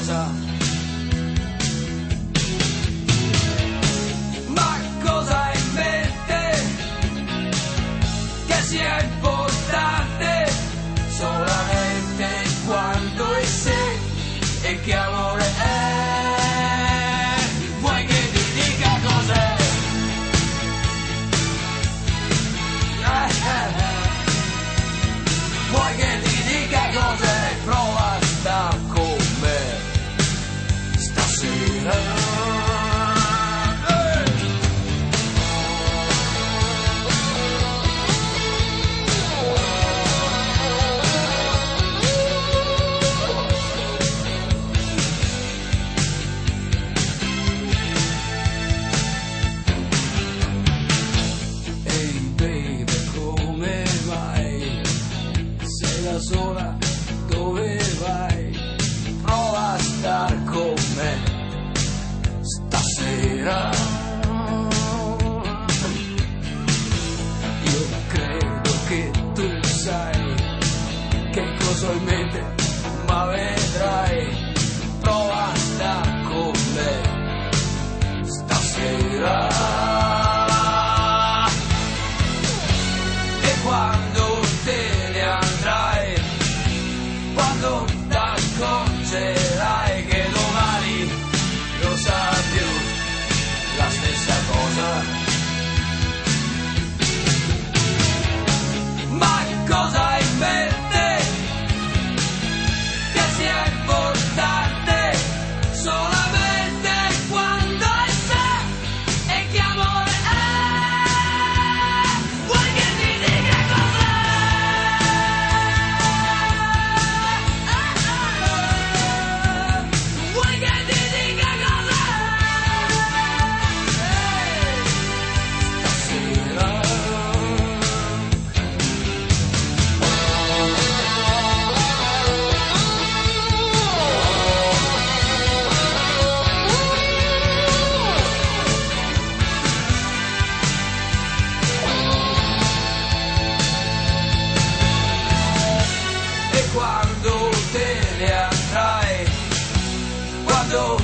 cosa. Ma cosa hai in mente che sia importante solamente quando è sé e che amore è? Vuoi che ti dica cos'è? Vuoi che ti dica cos'è? Prova a star con me stasera. Ehi baby, come vai? Sei da sola, dove vai? Prova a star con me stasera. Io credo che tu sai che cosa ho in mente, ma vedrai. Prova a star con me stasera. E quando te ne andrai, quando t'accorgerai che domani non sarà più la stessa cosa. Ma cosa hai in mente che sia importante solamente quando è sé e che amore è? Vuoi che ti dica cos'è? Vuoi che ti dica cos'è? E quando te ne andrai, quando